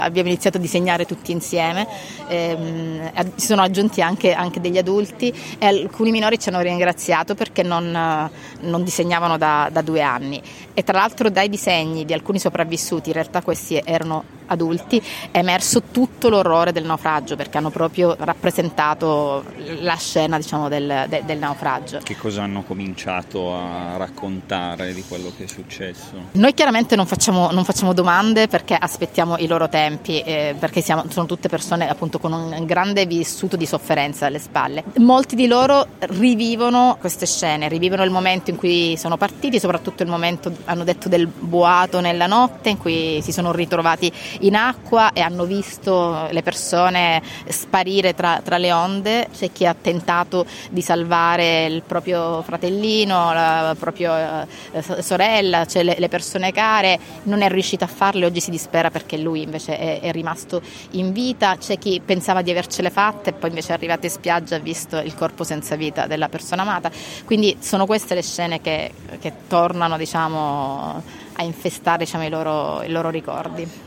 Abbiamo iniziato a disegnare tutti insieme, si sono aggiunti anche degli adulti e alcuni minori ci hanno ringraziato perché non disegnavano da 2 anni, e tra l'altro dai disegni di alcuni sopravvissuti, in realtà questi erano adulti, è emerso tutto l'orrore del naufragio, perché hanno proprio rappresentato la scena, diciamo, del naufragio. Che cosa hanno cominciato a raccontare di quello che è successo? Noi chiaramente non facciamo domande, perché aspettiamo i loro tempi, perché sono tutte persone appunto con un grande vissuto di sofferenza alle spalle. Molti di loro rivivono queste scene, rivivono il momento in cui sono partiti, soprattutto il momento, hanno detto, del boato nella notte in cui si sono ritrovati in acqua e hanno visto le persone sparire tra le onde. C'è chi ha tentato di salvare il proprio fratellino, la propria sorella, cioè le persone care, non è riuscito a farlo e oggi si dispera perché lui invece è rimasto in vita. C'è chi pensava di avercele fatte e poi invece è arrivato in spiaggia e ha visto il corpo senza vita della persona amata. Quindi sono queste le scene che tornano, diciamo, a infestare, diciamo, i loro ricordi.